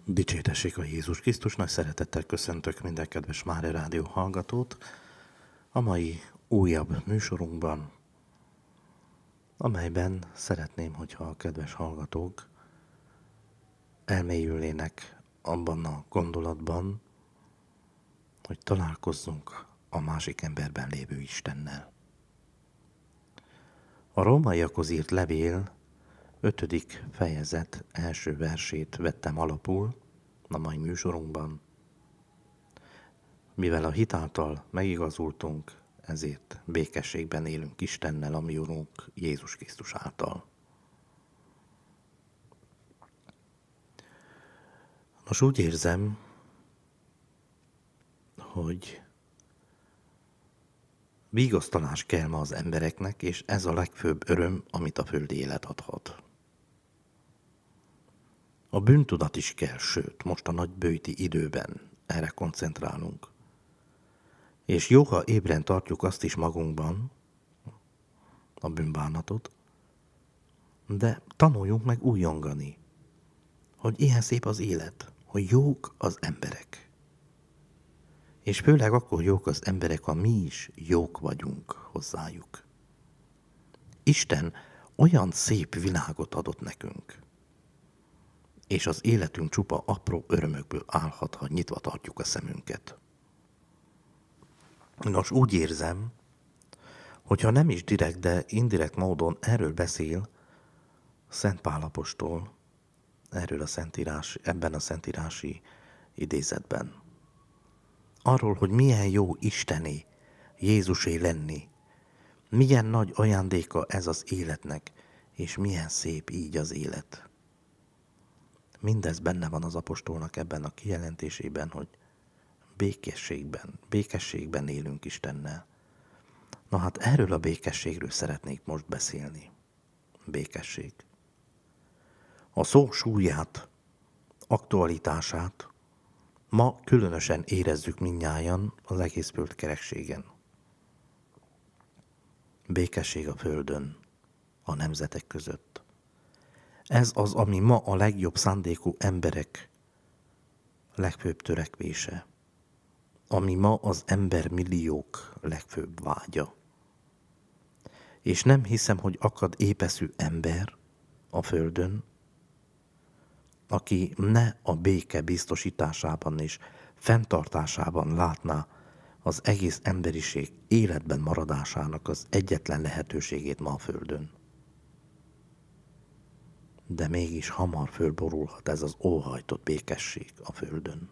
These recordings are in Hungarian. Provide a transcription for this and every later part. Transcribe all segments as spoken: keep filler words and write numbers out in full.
Dicsértessék a Jézus Krisztus, nagy szeretettel köszöntök minden kedves Mária Rádió hallgatót a mai újabb műsorunkban, amelyben szeretném, hogyha a kedves hallgatók elmélyülnének abban a gondolatban, hogy találkozzunk a másik emberben lévő Istennel. A rómaiakhoz írt levél ötödik fejezet első versét vettem alapul a mai műsorunkban. Mivel a hit által megigazultunk, ezért békességben élünk Istennel, a mi Urunk Jézus Krisztus által. Most úgy érzem, hogy vigasztalás kell ma az embereknek, és ez a legfőbb öröm, amit a földi élet adhat. A bűntudat is kell, sőt, most a nagybőjti időben erre koncentrálunk. És jó, ha ébren tartjuk azt is magunkban, a bűnbánatot, de tanuljunk meg újongani, hogy ilyen szép az élet, hogy jók az emberek. És főleg akkor jók az emberek, ha mi is jók vagyunk hozzájuk. Isten olyan szép világot adott nekünk, és az életünk csupa apró örömökből állhat, ha nyitva tartjuk a szemünket. Nos, úgy érzem, hogyha nem is direkt, de indirekt módon erről beszél Szent Pál apostol, erről a szentírás, ebben a szentírási idézetben. Arról, hogy milyen jó Istené, Jézusé lenni, milyen nagy ajándéka ez az életnek, és milyen szép így az élet. Mindez benne van az apostolnak ebben a kijelentésében, hogy békességben, békességben élünk Istennel. Na hát erről a békességről szeretnék most beszélni. Békesség. A szó súlyát, aktualitását ma különösen érezzük mindnyájan az egész földkerekségen. Békesség a földön, a nemzetek között. Ez az, ami ma a legjobb szándékú emberek legfőbb törekvése, ami ma az embermilliók legfőbb vágya. És nem hiszem, hogy akad épeszű ember a földön, aki ne a béke biztosításában és fenntartásában látná az egész emberiség életben maradásának az egyetlen lehetőségét ma a földön. De mégis hamar fölborulhat ez az óhajtott békesség a földön.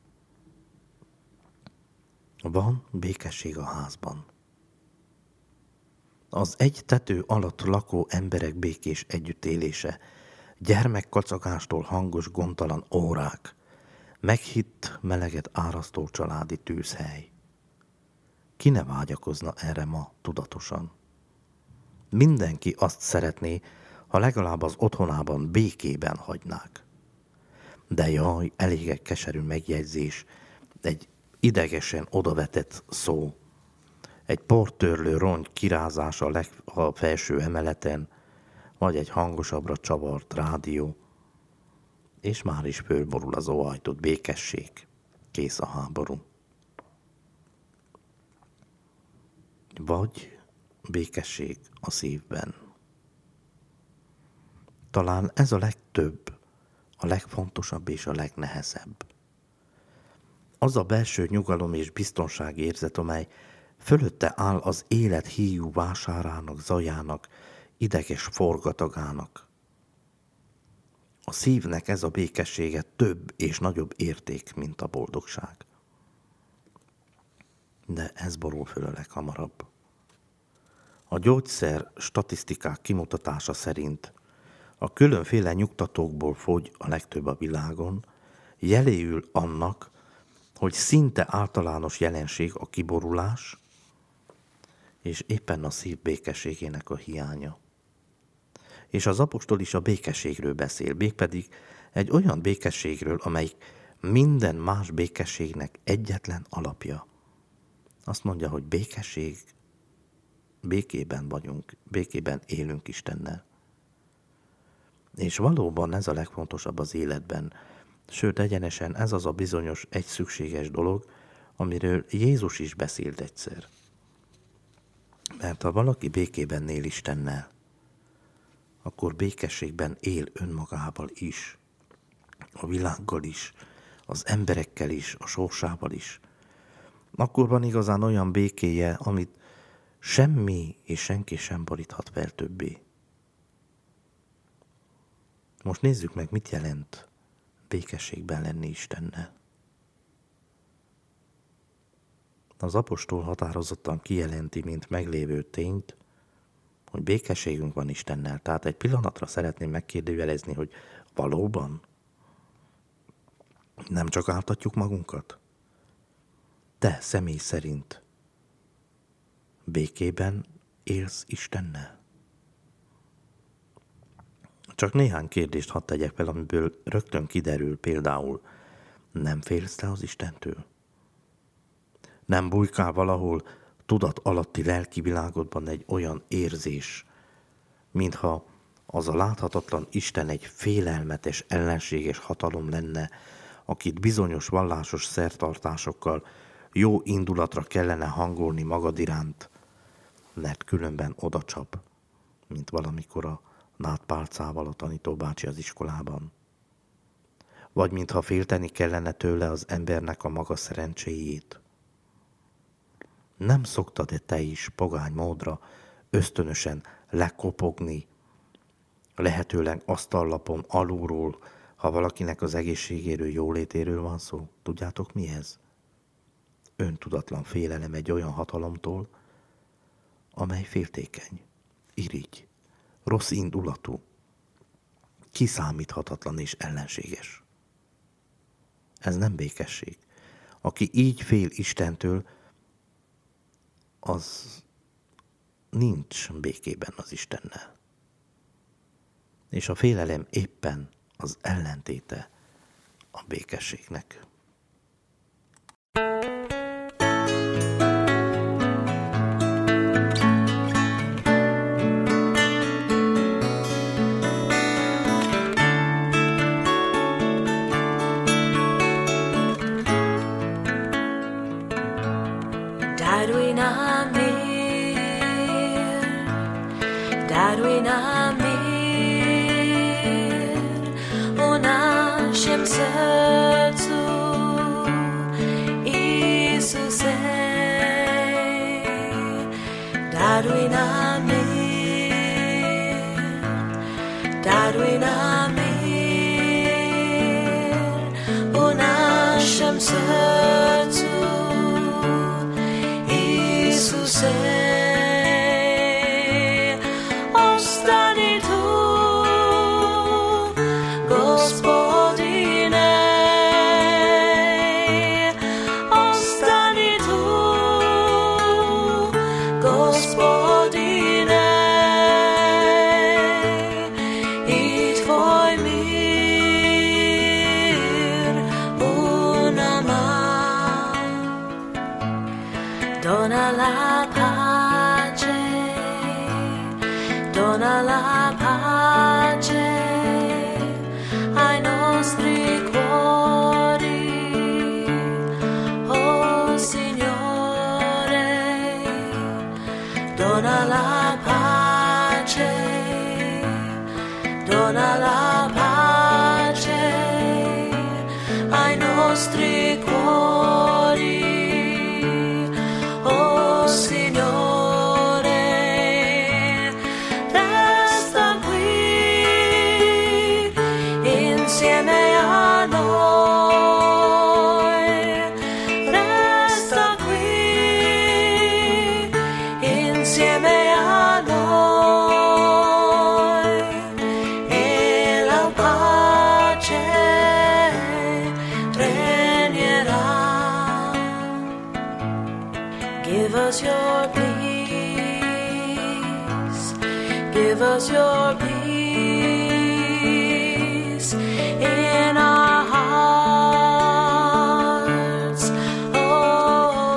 Van békesség a házban. Az egy tető alatt lakó emberek békés együttélése, gyermekkacagástól hangos gondtalan órák, meghitt meleget árasztó családi tűzhely. Ki ne vágyakozna erre ma tudatosan? Mindenki azt szeretné, ha legalább az otthonában békében hagynák. De jaj, elég egy keserű megjegyzés, egy idegesen odavetett szó, egy portörlő rongy kirázása a, leg, a felső emeleten, vagy egy hangosabbra csavart rádió, és már is fölborul az óhajtott békesség, kész a háború. Vagy békesség a szívben. Talán ez a legtöbb, a legfontosabb és a legnehezebb. Az a belső nyugalom és biztonságérzet, amely fölötte áll az élet híjú vásárának, zajának, ideges forgatagának. A szívnek ez a békessége több és nagyobb érték, mint a boldogság. De ez borul föl a leghamarabb. A gyógyszer statisztikák kimutatása szerint a különféle nyugtatókból fogy a legtöbb a világon, jeléül annak, hogy szinte általános jelenség a kiborulás, és éppen a szív békességének a hiánya. És az apostol is a békességről beszél, mégpedig egy olyan békességről, amelyik minden más békességnek egyetlen alapja. Azt mondja, hogy békesség, békében vagyunk, békében élünk Istennel. És valóban ez a legfontosabb az életben, Sőt, egyenesen ez az a bizonyos egy szükséges dolog, amiről Jézus is beszélt egyszer. Mert ha valaki békében él Istennel, akkor békességben él önmagával is, a világgal is, az emberekkel is, a sorsával is. Akkor van igazán olyan békéje, amit semmi és senki sem boríthat fel többé. Most nézzük meg, mit jelent békességben lenni Istennel. Az apostol határozottan kijelenti, mint meglévő tényt, hogy békességünk van Istennel. Tehát egy pillanatra szeretném megkérdőjelezni, hogy valóban nem csak áltatjuk magunkat? Te személy szerint békében élsz Istennel? Csak néhány kérdést hadd tegyek fel, amiből rögtön kiderül, például nem félsz te az Istentől? Nem bujkál valahol tudat alatti lelki világodban egy olyan érzés, mintha az a láthatatlan Isten egy félelmetes, ellenséges hatalom lenne, akit bizonyos vallásos szertartásokkal jó indulatra kellene hangolni magad iránt, mert különben odacsap, mint valamikor a nádpálcával a tanítóbácsi az iskolában. Vagy mintha félteni kellene tőle az embernek a maga szerencséjét. Nem szoktad-e te is pogány módra ösztönösen lekopogni, lehetőleg asztallapon alulról, ha valakinek az egészségéről, jólétéről van szó? Tudjátok mi ez? Öntudatlan félelem egy olyan hatalomtól, amely féltékeny, irigy, rossz indulatú, kiszámíthatatlan és ellenséges. Ez nem békesség. Aki így fél Istentől, az nincs békében az Istennel. És a félelem éppen az ellentéte a békességnek. Daruj nam mir, daruj nam mir u naszym sercu, Isuse. Ostani tu, Gospodine, ostani tu, Gospodine, i Tvoj mir u nama. Dona la pace, dona la pace ai nostri cuori, oh Signore. Dona la pace, dona la pace ai nostri cuori, oh Signore. Resta qui insieme a noi, resta qui insieme a noi, e la pace regnerà. Give us your peace, give us your peace in our hearts, oh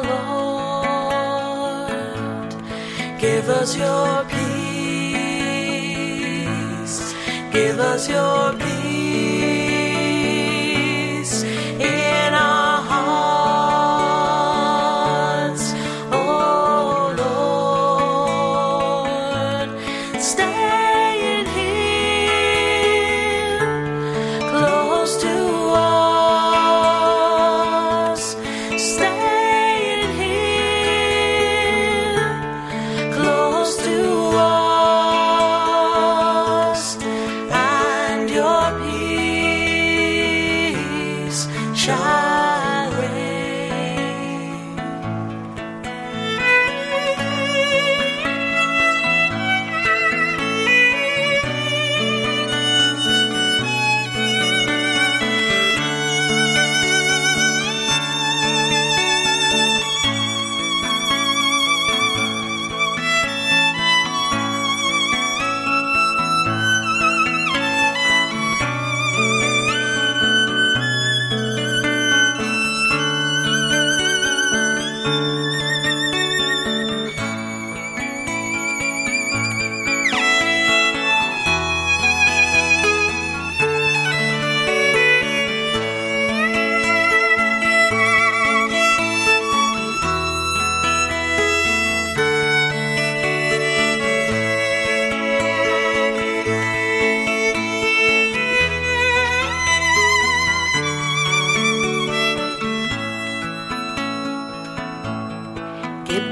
Lord. Give us your peace, give us your peace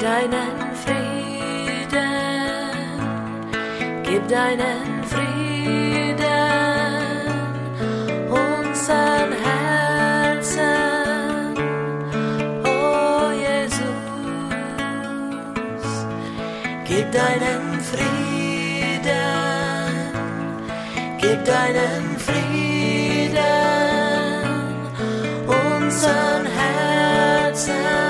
deinen Frieden, gib deinen Frieden unseren Herzen, oh Jesus, gib deinen Frieden, gib deinen Frieden unseren Herzen.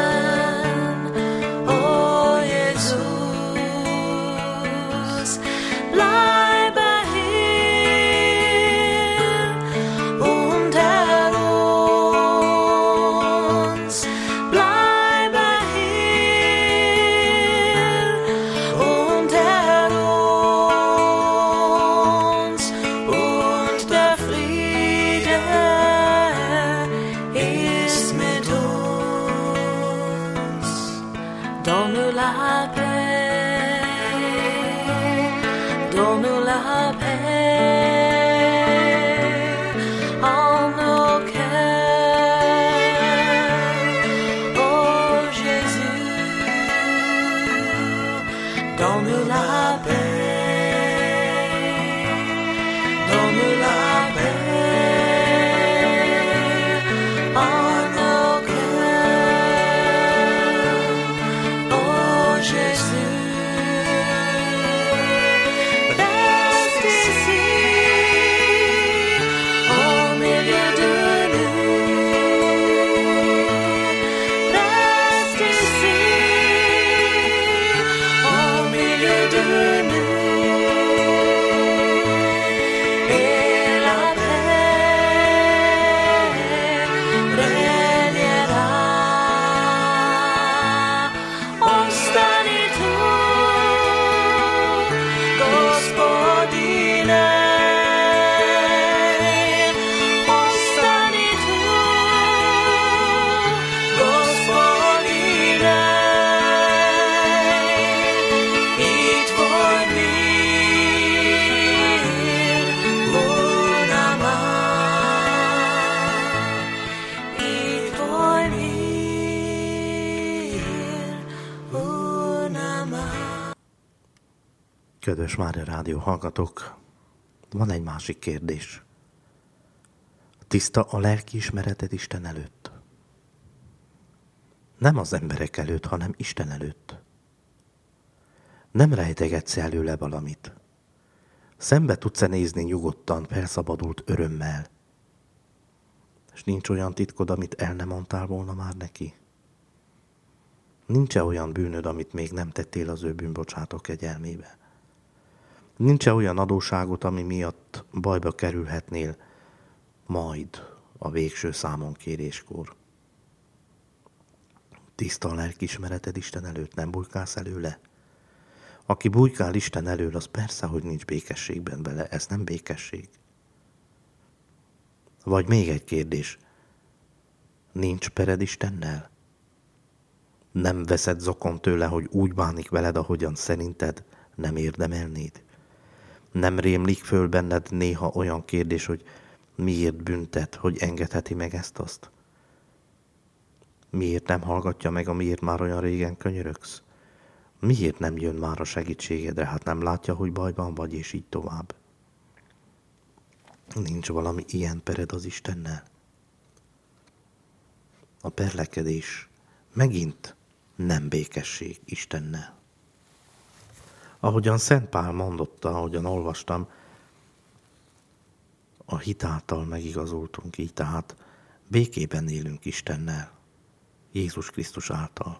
Kedves Mária Rádió hallgatók, van egy másik kérdés. Tiszta a lelkiismereted Isten előtt? Nem az emberek előtt, hanem Isten előtt. Nem rejtegetsz előle valamit. Szembe tudsz-e nézni nyugodtan, felszabadult örömmel? És nincs olyan titkod, amit el nem mondtál volna már neki? Nincs-e olyan bűnöd, amit még nem tettél az ő bűnbocsátok kegyelmébe? Nincs-e olyan adósságot, ami miatt bajba kerülhetnél majd a végső számonkéréskor? Tiszta a lelkiismereted Isten előtt, nem bujkálsz előle? Aki bujkál Isten elől, az persze, hogy nincs békességben vele, ez nem békesség. Vagy még egy kérdés, nincs pered Istennel? Nem veszed zokon tőle, hogy úgy bánik veled, ahogyan szerinted nem érdemelnéd? Nem rémlik föl benned néha olyan kérdés, hogy miért büntet, hogy engedheti meg ezt-azt? Miért nem hallgatja meg, amiért már olyan régen könyörögsz? Miért nem jön már a segítségedre? Hát nem látja, hogy bajban vagy, és így tovább. Nincs valami ilyen pered az Istennel? A perlekedés megint nem békesség Istennel. Ahogyan Szent Pál mondotta, ahogyan olvastam, a hit által megigazultunk, így tehát békében élünk Istennel, Jézus Krisztus által.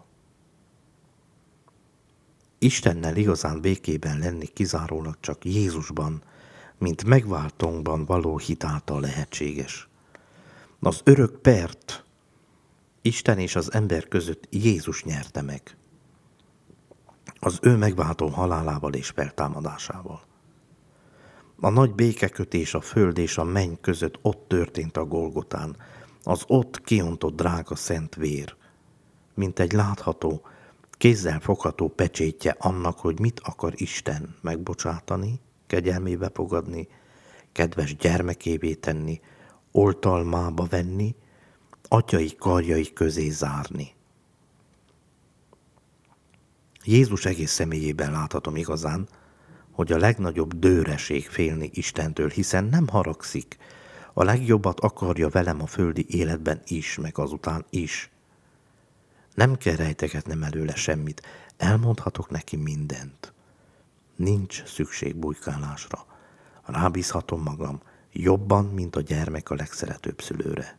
Istennel igazán békében lenni kizárólag csak Jézusban, mint megváltónkban való hit által lehetséges. Az örök pert Isten és az ember között Jézus nyerte meg. Az ő megváltó halálával és feltámadásával. A nagy békekötés a föld és a menny között ott történt a Golgotán, az ott kiontott drága szent vér, mint egy látható, kézzel fogható pecsétje annak, hogy mit akar Isten megbocsátani, kegyelmébe fogadni, kedves gyermekévé tenni, oltalmába venni, atyai karjai közé zárni. Jézus egész személyében láthatom igazán, hogy a legnagyobb dőreség félni Istentől, hiszen nem haragszik. A legjobbat akarja velem a földi életben is, meg azután is. Nem kell rejtegetnem előle semmit, elmondhatok neki mindent. Nincs szükség bujkálásra. Rábízhatom magam, jobban, mint a gyermek a legszeretőbb szülőre.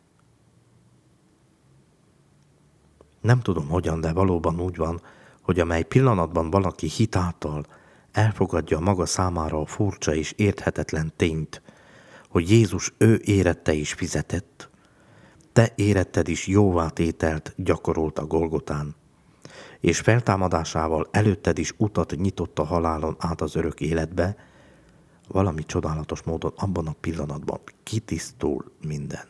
Nem tudom hogyan, de valóban úgy van, hogy amely pillanatban valaki hitáltal elfogadja maga számára a furcsa és érthetetlen tényt, hogy Jézus ő érette és fizetett, te éretted is jóvátételt gyakorolt a Golgotán, és feltámadásával előtted is utat nyitott a halálon át az örök életbe, valami csodálatos módon abban a pillanatban kitisztul minden.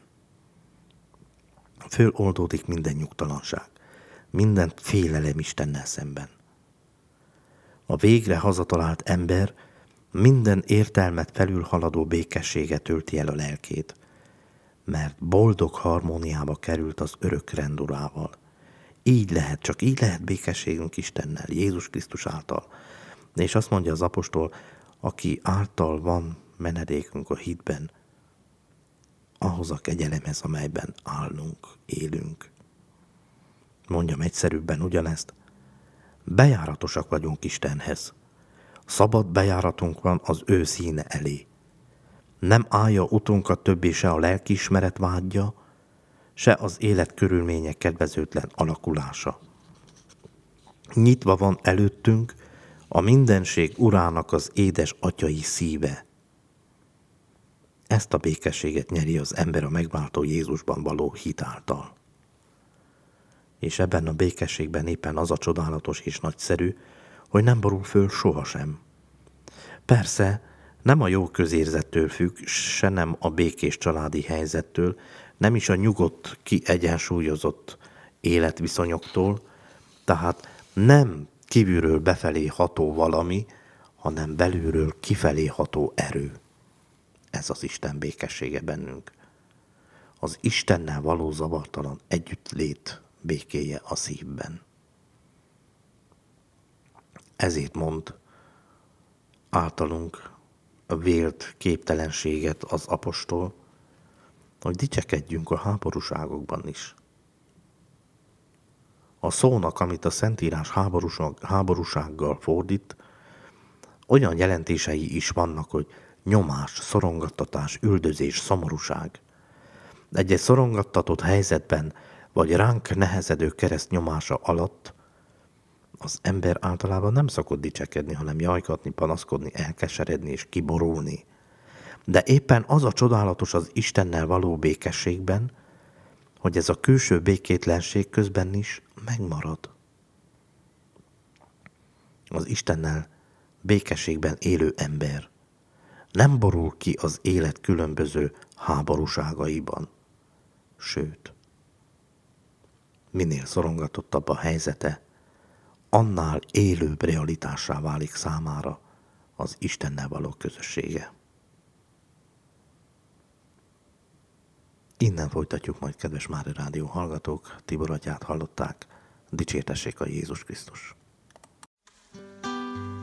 Föloldódik minden nyugtalanság, minden félelem Istennel szemben. A végre hazatalált ember minden értelmet felülhaladó békességet tölti el a lelkét, mert boldog harmóniába került az örök rendurával. Így lehet, csak így lehet békességünk Istennel, Jézus Krisztus által. És azt mondja az apostol, aki által van menedékünk a hitben, ahhoz a kegyelemhez, amelyben állunk, élünk. Mondjam egyszerűbben ugyanezt, bejáratosak vagyunk Istenhez. Szabad bejáratunk van az ő színe elé. Nem állja utunkat többé se a lelkiismeret vágya, se az élet körülmények kedvezőtlen alakulása. Nyitva van előttünk a mindenség urának az édes atyai szíve. Ezt a békességet nyeri az ember a megváltó Jézusban való hit által. És ebben a békességben éppen az a csodálatos és nagyszerű, hogy nem borul föl sohasem. Persze, nem a jó közérzettől függ, se nem a békés családi helyzettől, nem is a nyugodt, kiegyensúlyozott életviszonyoktól, tehát nem kívülről befelé ható valami, hanem belülről kifelé ható erő. Ez az Isten békessége bennünk. Az Istennel való zavartalan együttlét békéje a szívben. Ezért mond általunk a vélt képtelenséget az apostol, hogy dicsekedjünk a háborúságokban is. A szónak, amit a Szentírás háborúsággal fordít, olyan jelentései is vannak, hogy nyomás, szorongattatás, üldözés, szomorúság. Egy-egy szorongattatott helyzetben, vagy ránk nehezedő kereszt nyomása alatt az ember általában nem szokott dicsekedni, hanem jajgatni, panaszkodni, elkeseredni és kiborulni. De éppen az a csodálatos az Istennel való békességben, hogy ez a külső békétlenség közben is megmarad. Az Istennel békességben élő ember nem borul ki az élet különböző háborúságaiban. Sőt, minél szorongatottabb a helyzete, annál élőbb realitássá válik számára az Istennel való közössége. Innen folytatjuk majd, kedves Mária Rádió hallgatók, Tibor atyát hallották, dicsértessék a Jézus Krisztus.